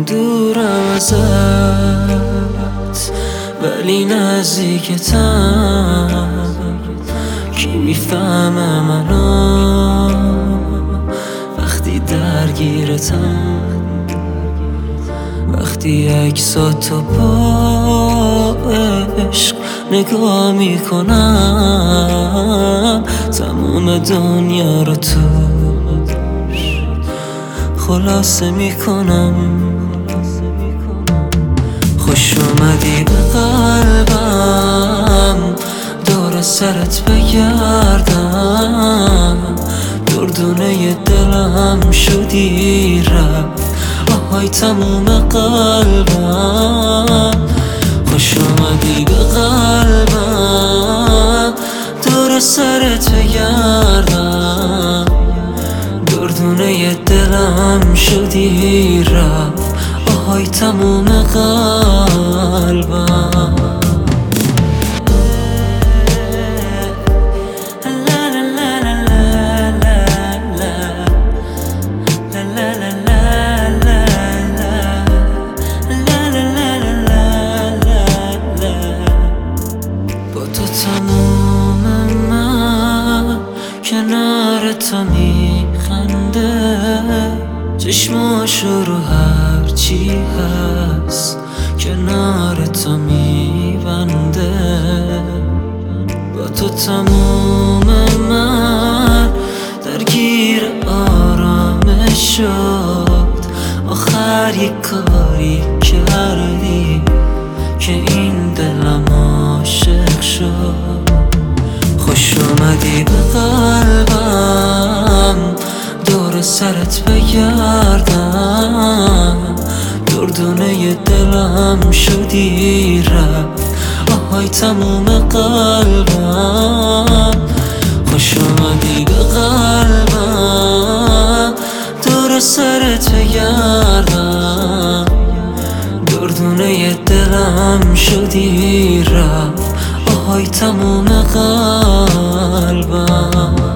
دورم ازت ولی نزدیکتم. کی میفهمه منو وقتی درگیرتم؟ وقتی عکساتو با عشق نگاه میکنم، تمام دنیا رو توش خلاصه میکنم. خوش اومدی به قلبم، دور سرت بگردم، دردونه دلم شدی رفت آهای تموم قلبم. خوش اومدی به قلبم، دور سرت بگردم، دردونه دلم شدی رفت آهای تموم قلبم. تموم من کنار تو میخنده، چشماشو رو هرچی هست کنار تو میبنده. با تو تموم من درگیر آرامش شد، آخر یک کاری کردی که این دلم عاشق شد. خوش اومدی به قلبم، دور سرت بگردم، دردونه دلم شدی رفت آهای تموم قلبم. خوش اومدی به قلبم، دور سرت بگردم، دردونه دلم شدی رفت آهای تموم قلبم.